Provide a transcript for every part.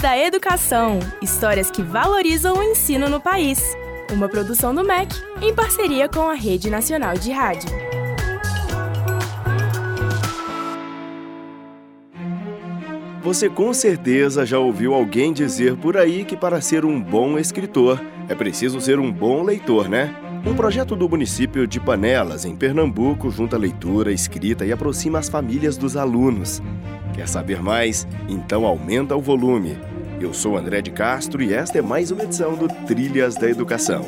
da Educação, histórias que valorizam o ensino no país. Uma produção do MEC, em parceria com a Rede Nacional de Rádio. Você com certeza já ouviu alguém dizer por aí que para ser um bom escritor é preciso ser um bom leitor, né? Um projeto do município de Panelas, em Pernambuco, junta leitura, escrita e aproxima as famílias dos alunos. Quer saber mais? Então aumenta o volume. Eu sou André de Castro e esta é mais uma edição do Trilhas da Educação.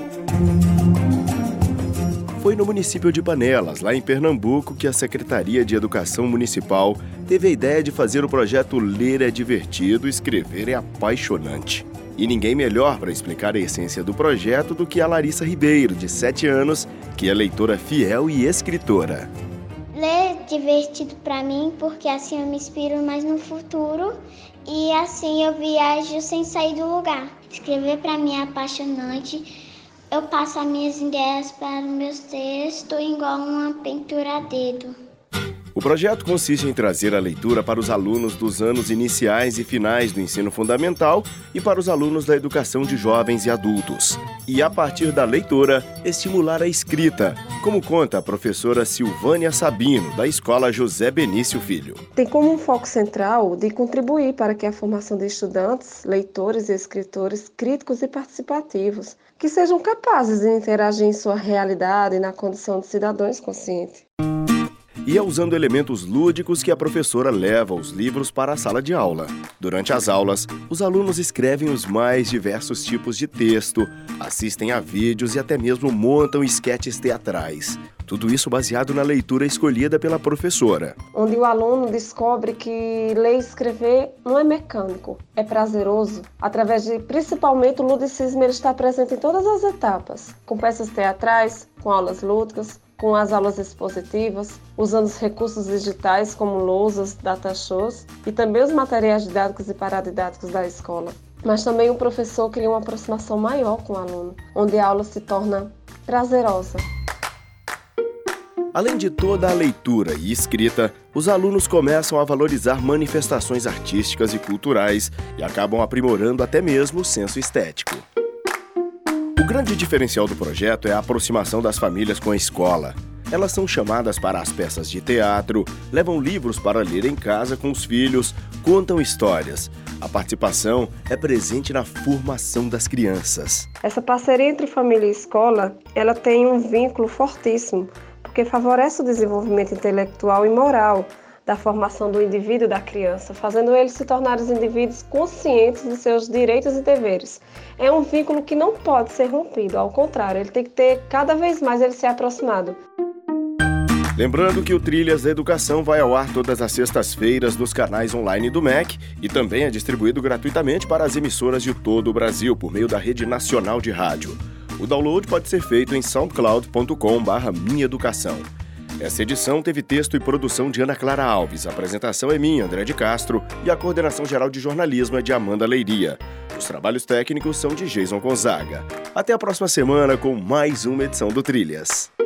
Foi no município de Panelas, lá em Pernambuco, que a Secretaria de Educação Municipal teve a ideia de fazer o projeto Ler é Divertido, Escrever é Apaixonante. E ninguém melhor para explicar a essência do projeto do que a Larissa Ribeiro, de 7 anos, que é leitora fiel e escritora. Ler é divertido para mim porque assim eu me inspiro mais no futuro e assim eu viajo sem sair do lugar. Escrever para mim é apaixonante. Eu passo as minhas ideias para os meus textos igual uma pintura a dedo. O projeto consiste em trazer a leitura para os alunos dos anos iniciais e finais do ensino fundamental e para os alunos da educação de jovens e adultos. E, a partir da leitura, estimular a escrita, como conta a professora Silvânia Sabino, da Escola José Benício Filho. Tem como um foco central de contribuir para que a formação de estudantes, leitores e escritores críticos e participativos, que sejam capazes de interagir em sua realidade e na condição de cidadãos conscientes. E é usando elementos lúdicos que a professora leva os livros para a sala de aula. Durante as aulas, os alunos escrevem os mais diversos tipos de texto, assistem a vídeos e até mesmo montam esquetes teatrais. Tudo isso baseado na leitura escolhida pela professora. Onde o aluno descobre que ler e escrever não é mecânico, é prazeroso. Através de, principalmente, o ludicismo, ele está presente em todas as etapas. Com peças teatrais, com aulas lúdicas, com as aulas expositivas, usando os recursos digitais como lousas, datashows e também os materiais didáticos e paradidáticos da escola. Mas também o professor cria uma aproximação maior com o aluno, onde a aula se torna prazerosa. Além de toda a leitura e escrita, os alunos começam a valorizar manifestações artísticas e culturais e acabam aprimorando até mesmo o senso estético. O grande diferencial do projeto é a aproximação das famílias com a escola. Elas são chamadas para as peças de teatro, levam livros para ler em casa com os filhos, contam histórias. A participação é presente na formação das crianças. Essa parceria entre família e escola, ela tem um vínculo fortíssimo, porque favorece o desenvolvimento intelectual e moral da formação do indivíduo e da criança, fazendo eles se tornarem indivíduos conscientes de seus direitos e deveres. É um vínculo que não pode ser rompido, ao contrário, ele tem que ter cada vez mais ele ser aproximado. Lembrando que o Trilhas da Educação vai ao ar todas as sextas-feiras nos canais online do MEC e também é distribuído gratuitamente para as emissoras de todo o Brasil por meio da Rede Nacional de Rádio. O download pode ser feito em soundcloud.com/minhaeducação. Essa edição teve texto e produção de Ana Clara Alves, a apresentação é minha, André de Castro, e a coordenação geral de jornalismo é de Amanda Leiria. Os trabalhos técnicos são de Jason Gonzaga. Até a próxima semana com mais uma edição do Trilhas.